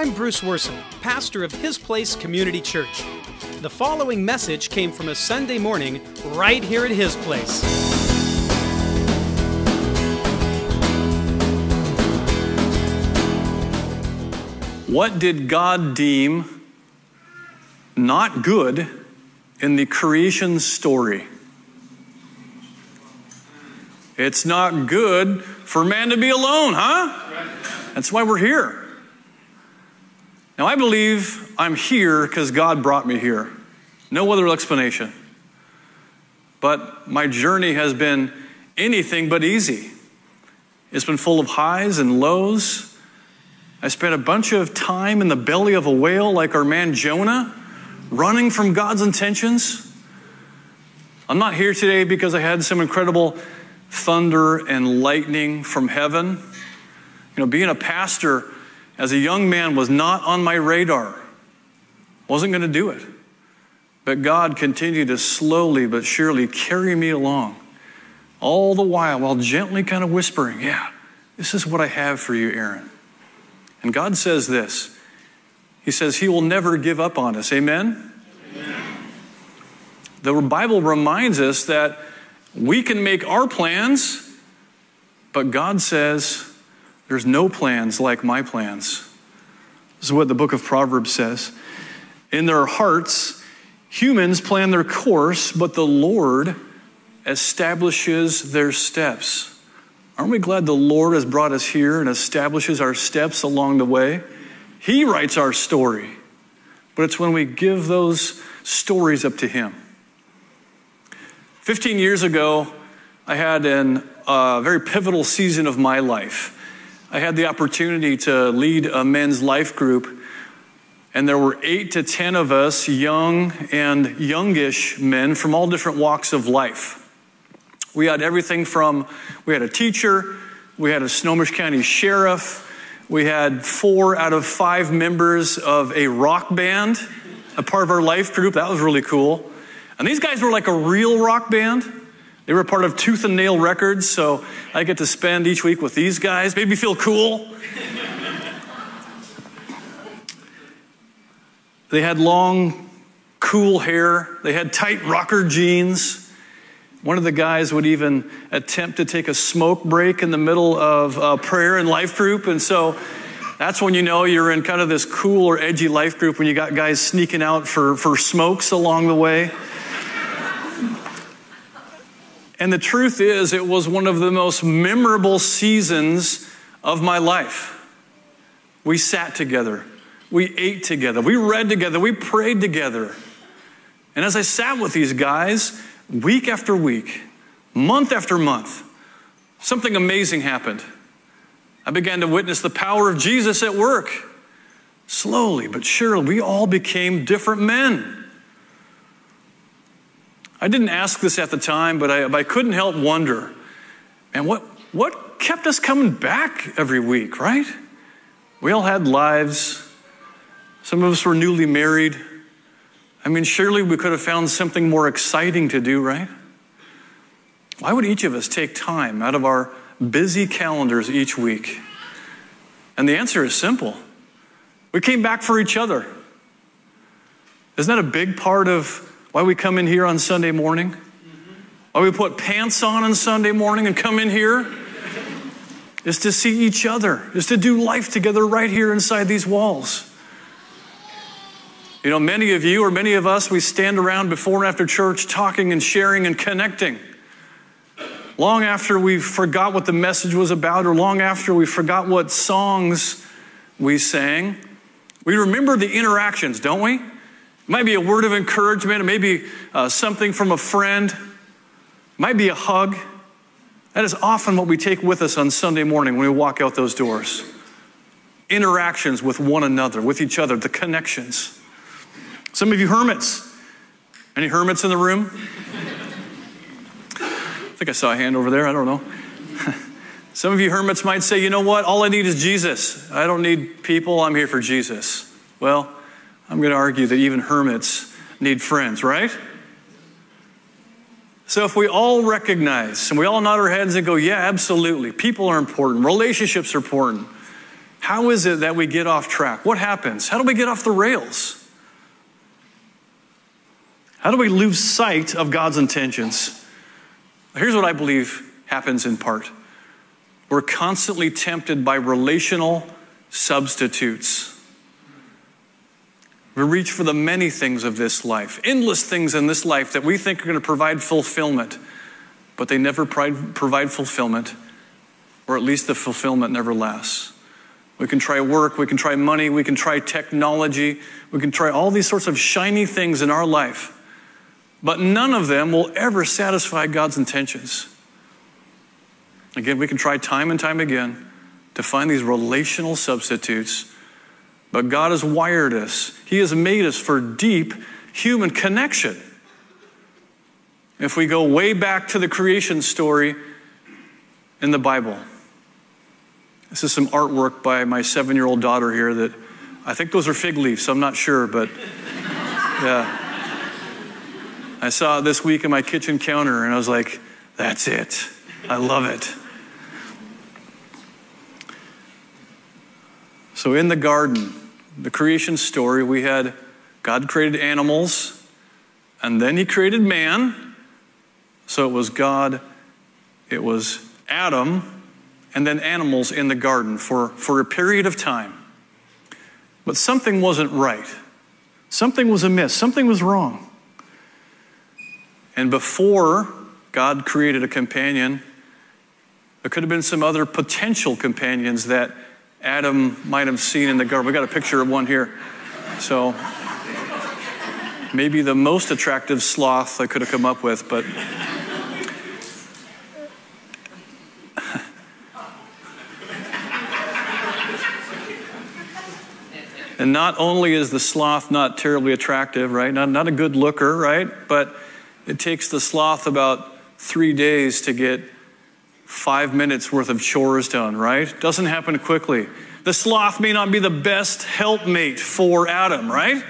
I'm Bruce Worson, pastor of His Place Community Church. The following message came from a Sunday morning right here at His Place. What did God deem not good in the creation story? It's not good for man to be alone, huh? That's why we're here. Now, I believe I'm here because God brought me here. No other explanation. But my journey has been anything but easy. It's been full of highs and lows. I spent a bunch of time in the belly of a whale like our man Jonah, running from God's intentions. I'm not here today because I had some incredible thunder and lightning from heaven. You know, being a pastor as a young man was not on my radar. Wasn't going to do it. But God continued to slowly but surely carry me along. All the while gently kind of whispering, yeah, this is what I have for you, Aaron. And God says this. He says He will never give up on us. Amen? Amen. The Bible reminds us that we can make our plans, but God says, there's no plans like my plans. This is what the book of Proverbs says. In their hearts, humans plan their course, but the Lord establishes their steps. Aren't we glad the Lord has brought us here and establishes our steps along the way? He writes our story, but it's when we give those stories up to Him. 15 years ago, I had a very pivotal season of my life. I had the opportunity to lead a men's life group, and there were 8 to 10 of us, young and youngish men from all different walks of life. We had everything from, we had a teacher, we had a Snohomish County sheriff, we had 4 out of 5 members of a rock band, a part of our life group. That was really cool. And these guys were like a real rock band. They were part of Tooth and Nail Records, so I get to spend each week with these guys. Made me feel cool. They had long, cool hair. They had tight rocker jeans. One of the guys would even attempt to take a smoke break in the middle of prayer and life group. And so that's when you know you're in kind of this cool or edgy life group, when you got guys sneaking out for smokes along the way. And the truth is, it was one of the most memorable seasons of my life. We sat together. We ate together. We read together. We prayed together. And as I sat with these guys, week after week, month after month, something amazing happened. I began to witness the power of Jesus at work. Slowly but surely, we all became different men. I didn't ask this at the time, but I couldn't help wonder, man, what kept us coming back every week, right? We all had lives. Some of us were newly married. I mean, surely we could have found something more exciting to do, right? Why would each of us take time out of our busy calendars each week? And the answer is simple. We came back for each other. Isn't that a big part of why we come in here on Sunday morning? Why we put pants on Sunday morning and come in here? Is to see each other, is to do life together right here inside these walls. You know, many of you or many of us, we stand around before and after church talking and sharing and connecting. Long after we forgot what the message was about, or long after we forgot what songs we sang, we remember the interactions, don't we? It might be a word of encouragement. It may be something from a friend. It might be a hug. That is often what we take with us on Sunday morning when we walk out those doors. Interactions with one another, with each other, the connections. Some of you hermits. Any hermits in the room? I think I saw a hand over there. I don't know. Some of you hermits might say, you know what? All I need is Jesus. I don't need people. I'm here for Jesus. Well, I'm going to argue that even hermits need friends, right? So if we all recognize and we all nod our heads and go, yeah, absolutely. People are important. Relationships are important. How is it that we get off track? What happens? How do we get off the rails? How do we lose sight of God's intentions? Here's what I believe happens in part. We're constantly tempted by relational substitutes. We reach for the many things of this life, endless things in this life that we think are going to provide fulfillment, but they never provide fulfillment, or at least the fulfillment never lasts. We can try work, we can try money, we can try technology, we can try all these sorts of shiny things in our life, but none of them will ever satisfy God's intentions. Again, we can try time and time again to find these relational substitutes, but God has wired us. He has made us for deep human connection. If we go way back to the creation story in the Bible, this is some artwork by my 7-year-old daughter here that I think those are fig leaves. I'm not sure, but yeah. I saw it this week in my kitchen counter and I was like, that's it. I love it. So in the garden, the creation story, we had God created animals, and then he created man. So it was God, it was Adam, and then animals in the garden for a period of time. But something wasn't right. Something was amiss. Something was wrong. And before God created a companion, there could have been some other potential companions that Adam might have seen in the garden. We got a picture of one here. So maybe the most attractive sloth I could have come up with, but and not only is the sloth not terribly attractive, right? Not a good looker, right? But it takes the sloth about 3 days to get 5 minutes worth of chores done, right? Doesn't happen quickly. The sloth may not be the best helpmate for Adam, right?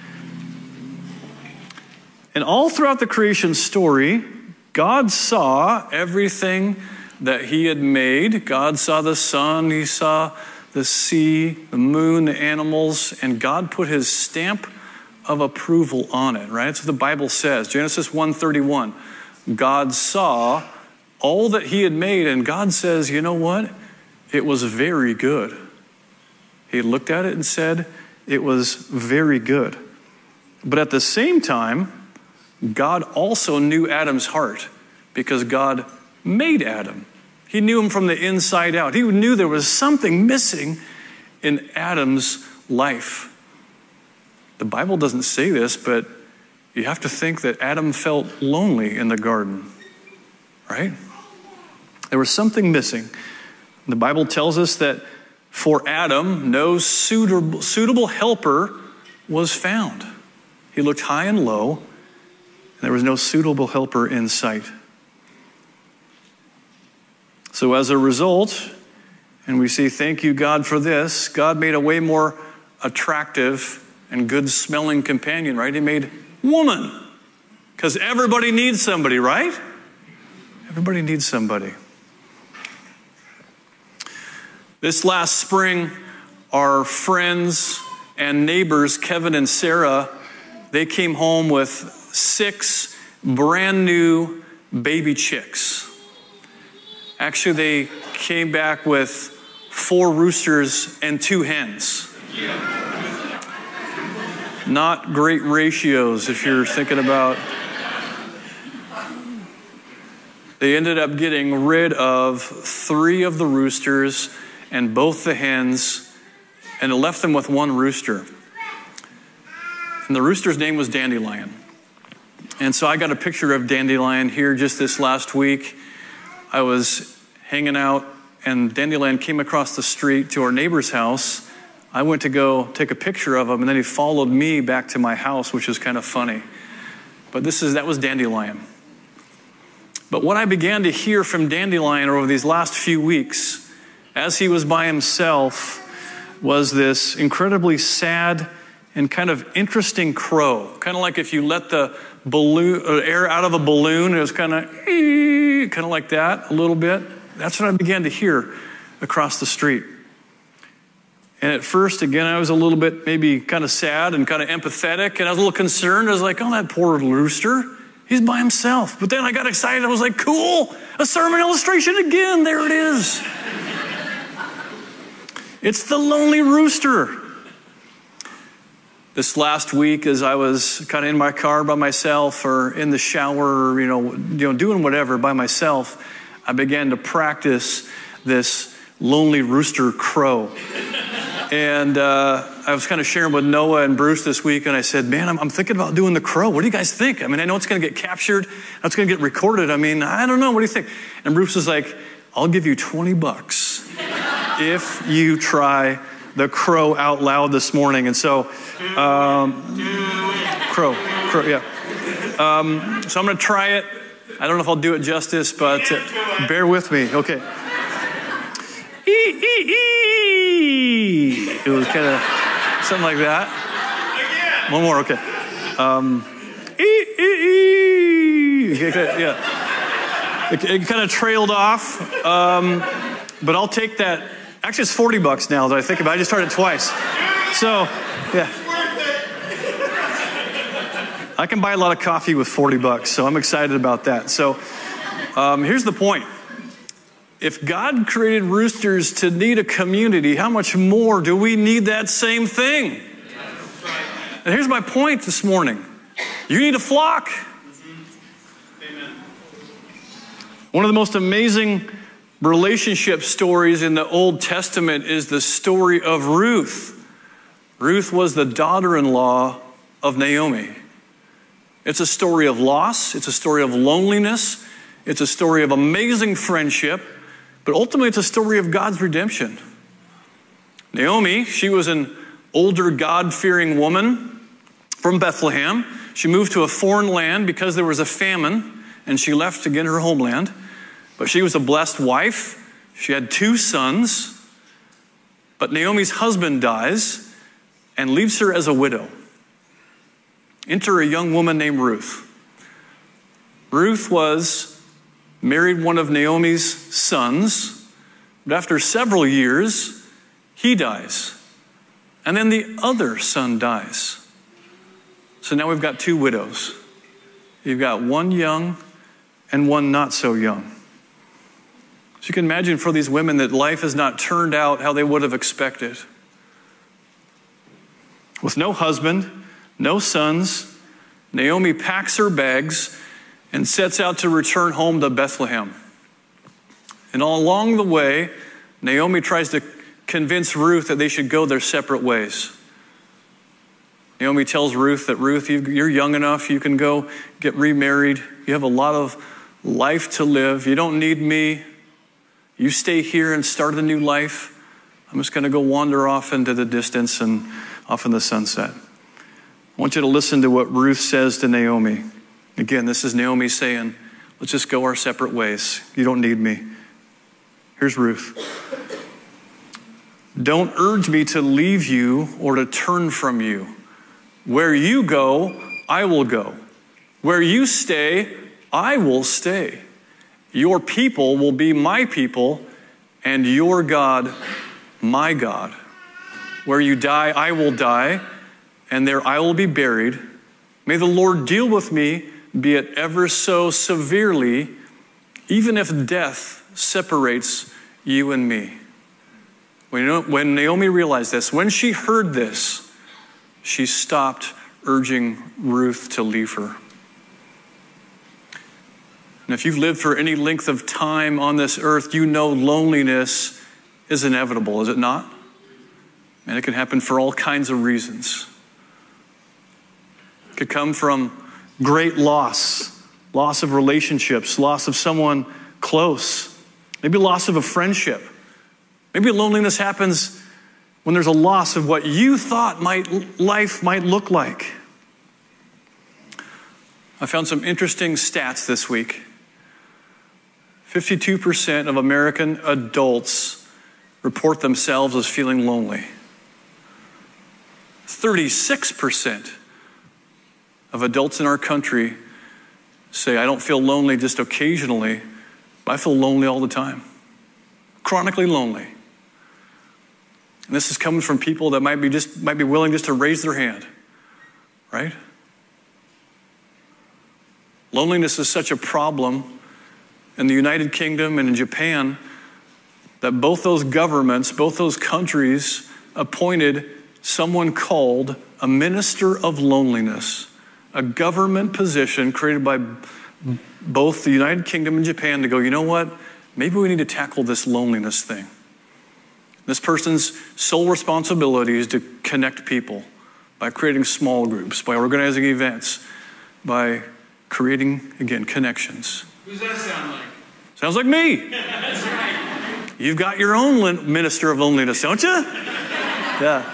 And all throughout the creation story, God saw everything that he had made. God saw the sun, he saw the sea, the moon, the animals, and God put his stamp of approval on it, right? That's what the Bible says. Genesis 1:31. God saw all that he had made, and God says, you know what? It was very good. He looked at it and said, it was very good. But at the same time, God also knew Adam's heart because God made Adam. He knew him from the inside out. He knew there was something missing in Adam's life. The Bible doesn't say this, but you have to think that Adam felt lonely in the garden, right? There was something missing. The Bible tells us that for Adam, no suitable helper was found. He looked high and low, and there was no suitable helper in sight. So as a result, and we say, thank you, God, for this, God made a way more attractive and good-smelling companion, right? He made woman, because everybody needs somebody, right? Everybody needs somebody. This last spring, our friends and neighbors, Kevin and Sarah, they came home with 6 brand new baby chicks. Actually, they came back with 4 roosters and 2 hens. Not great ratios if you're thinking about. They ended up getting rid of 3 of the roosters and both the hens, and it left them with 1 rooster. And the rooster's name was Dandelion. And so I got a picture of Dandelion here just this last week. I was hanging out, and Dandelion came across the street to our neighbor's house. I went to go take a picture of him, and then he followed me back to my house, which is kind of funny. But that was Dandelion. But what I began to hear from Dandelion over these last few weeks, as he was by himself, was this incredibly sad and kind of interesting crow. Kind of like if you let the air out of a balloon, it was kind of like that a little bit. That's what I began to hear across the street. And at first, again, I was a little bit maybe kind of sad and kind of empathetic, and I was a little concerned. I was like, oh, that poor rooster, he's by himself. But then I got excited. I was like, cool, a sermon illustration again. There it is. It's the lonely rooster. This last week, as I was kind of in my car by myself or in the shower, or, doing whatever by myself, I began to practice this lonely rooster crow. And I was kind of sharing with Noah and Bruce this week, and I said, man, I'm thinking about doing the crow. What do you guys think? I mean, I know it's going to get captured. It's going to get recorded. I mean, I don't know. What do you think? And Bruce was like, I'll give you $20 if you try the crow out loud this morning. And so, crow, yeah. So I'm going to try it. I don't know if I'll do it justice, but bear with me. Okay. It was kind of something like that. One more, okay. Yeah. It kind of trailed off, but I'll take that. Actually, it's $40 now that I think about it. I just started twice. So, yeah. I can buy a lot of coffee with $40, so I'm excited about that. So, here's the point. If God created roosters to need a community, how much more do we need that same thing? And here's my point this morning. You need a flock. Amen. One of the most amazing relationship stories in the Old Testament is the story of Ruth. Ruth was the daughter-in-law of Naomi. It's a story of loss. It's a story of loneliness. It's a story of amazing friendship. But ultimately, it's a story of God's redemption. Naomi, she was an older God-fearing woman from Bethlehem. She moved to a foreign land because there was a famine, and she left to get her homeland. But she was a blessed wife. She had 2 sons. But Naomi's husband dies and leaves her as a widow. Enter a young woman named Ruth. Ruth married one of Naomi's sons, but after several years, he dies. And then the other son dies. So now we've got 2 widows. You've got one young and one not so young. So you can imagine for these women that life has not turned out how they would have expected. With no husband, no sons, Naomi packs her bags and sets out to return home to Bethlehem. And all along the way, Naomi tries to convince Ruth that they should go their separate ways. Naomi tells Ruth that, Ruth, you're young enough, you can go get remarried. You have a lot of life to live. You don't need me. You stay here and start a new life. I'm just going to go wander off into the distance and off in the sunset. I want you to listen to what Ruth says to Naomi. Again, this is Naomi saying, let's just go our separate ways. You don't need me. Here's Ruth. Don't urge me to leave you or to turn from you. Where you go, I will go. Where you stay, I will stay. Your people will be my people, and your God, my God. Where you die, I will die, and there I will be buried. May the Lord deal with me, be it ever so severely, even if death separates you and me. When Naomi realized this, when she heard this, she stopped urging Ruth to leave her. And if you've lived for any length of time on this earth, you know loneliness is inevitable, is it not? And it can happen for all kinds of reasons. It could come from great loss of relationships, loss of someone close, maybe loss of a friendship. Maybe loneliness happens when there's a loss of what you thought life might look like. I found some interesting stats this week. 52% of American adults report themselves as feeling lonely. 36% of adults in our country say, I don't feel lonely just occasionally, but I feel lonely all the time. Chronically lonely. And this is coming from people that might be willing just to raise their hand, right? Loneliness is such a problem in the United Kingdom and in Japan that both those governments, both those countries appointed someone called a minister of loneliness, a government position created by both the United Kingdom and Japan to go, you know what? Maybe we need to tackle this loneliness thing. This person's sole responsibility is to connect people by creating small groups, by organizing events, by creating, again, connections. Who's that sound like? Sounds like me. That's right. You've got your own minister of loneliness, don't you? Yeah.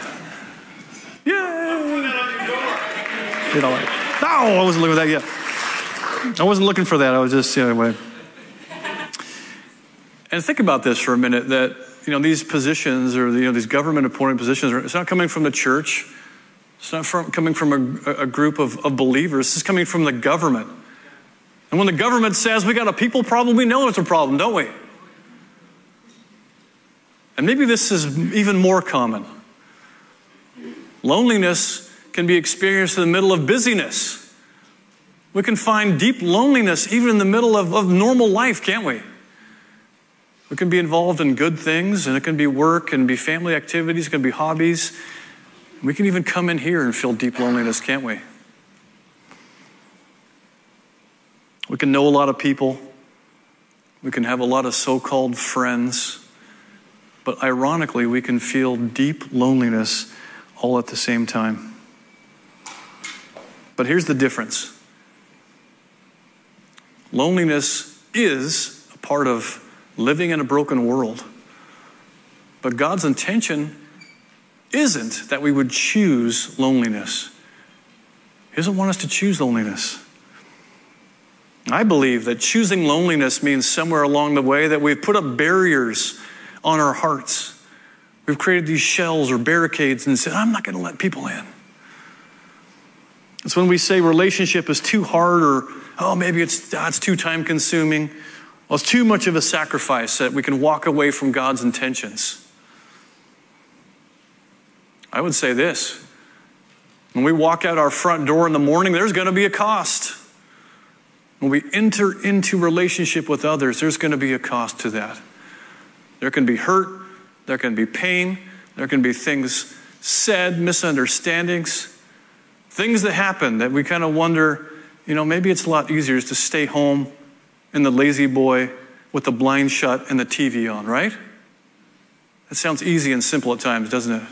Yay! You know, no, I wasn't looking for that yet. I wasn't looking for that. I was just, anyway. And think about this for a minute, that, these positions or, these government-appointed positions, it's not coming from the church. It's not coming from a group of believers. This is coming from the government. And when the government says we got a people problem, we know it's a problem, don't we? And maybe this is even more common. Loneliness can be experienced in the middle of busyness. We can find deep loneliness even in the middle of normal life, can't we? We can be involved in good things, and it can be work, and be family activities, it can be hobbies. We can even come in here and feel deep loneliness, can't we? We can know a lot of people. We can have a lot of so-called friends. But ironically, we can feel deep loneliness all at the same time. But here's the difference. Loneliness is a part of living in a broken world. But God's intention isn't that we would choose loneliness. He doesn't want us to choose loneliness. I believe that choosing loneliness means somewhere along the way that we've put up barriers on our hearts. We've created these shells or barricades and said, I'm not going to let people in. It's when we say relationship is too hard, or maybe it's too time consuming. Well, it's too much of a sacrifice that we can walk away from God's intentions. I would say this. When we walk out our front door in the morning, there's going to be a cost. When we enter into relationship with others, there's going to be a cost to that. There can be hurt. There can be pain. There can be things said, misunderstandings, things that happen that we kind of wonder, maybe it's a lot easier just to stay home in the lazy boy with the blind shut and the TV on, right? That sounds easy and simple at times, doesn't it?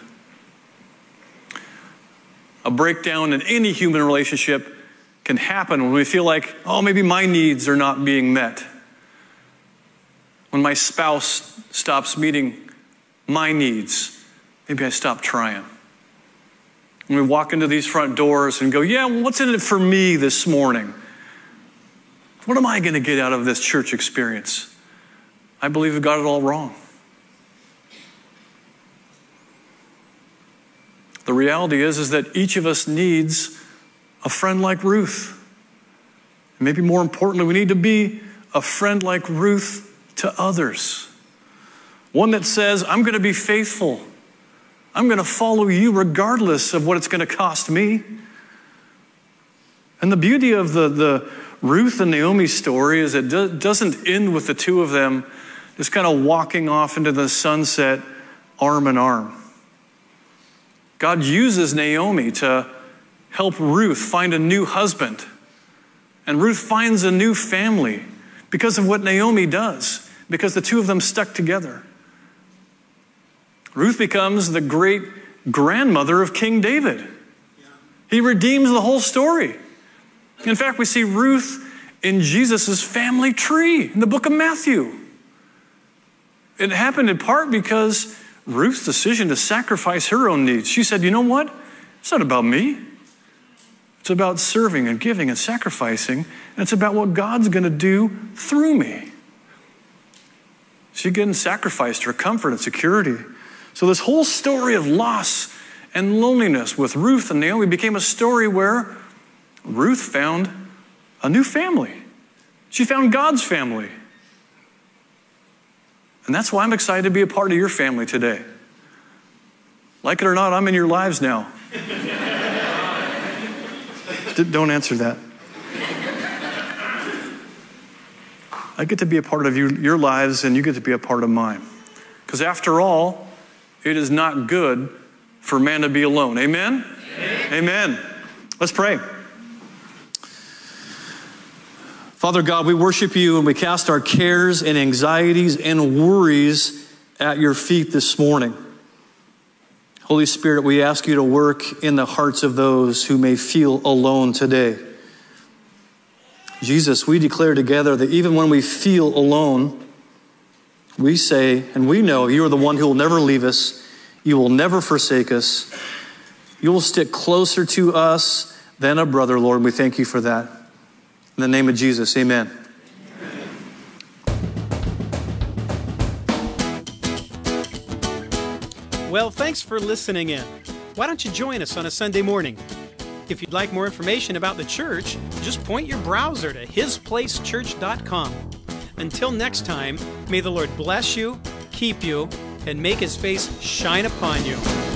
A breakdown in any human relationship can happen when we feel like, maybe my needs are not being met. When my spouse stops meeting my needs, maybe I stop trying. When we walk into these front doors and go, what's in it for me this morning? What am I going to get out of this church experience? I believe we got it all wrong. The reality is that each of us needs a friend like Ruth. And maybe more importantly, we need to be a friend like Ruth to others. One that says, I'm going to be faithful. I'm going to follow you regardless of what it's going to cost me. And the beauty of the Ruth and Naomi story is it doesn't end with the two of them just kind of walking off into the sunset arm in arm. God uses Naomi to help Ruth find a new husband. And Ruth finds a new family because of what Naomi does, because the two of them stuck together. Ruth becomes the great grandmother of King David. He redeems the whole story. In fact, we see Ruth in Jesus' family tree in the book of Matthew. It happened in part because Ruth's decision to sacrifice her own needs. She said, you know what? It's not about me. It's about serving and giving and sacrificing. And it's about what God's going to do through me. She again sacrificed her comfort and security. So this whole story of loss and loneliness with Ruth and Naomi became a story where Ruth found a new family. She found God's family. And that's why I'm excited to be a part of your family today. Like it or not, I'm in your lives now. Don't answer that. I get to be a part of your lives, and you get to be a part of mine. Because after all, it is not good for man to be alone. Amen? Amen. Let's pray. Father God, we worship you and we cast our cares and anxieties and worries at your feet this morning. Holy Spirit, we ask you to work in the hearts of those who may feel alone today. Jesus, we declare together that even when we feel alone, we say and we know you are the one who will never leave us. You will never forsake us. You will stick closer to us than a brother, Lord. We thank you for that. In the name of Jesus, amen. Well, thanks for listening in. Why don't you join us on a Sunday morning? If you'd like more information about the church, just point your browser to hisplacechurch.com. Until next time, may the Lord bless you, keep you, and make his face shine upon you.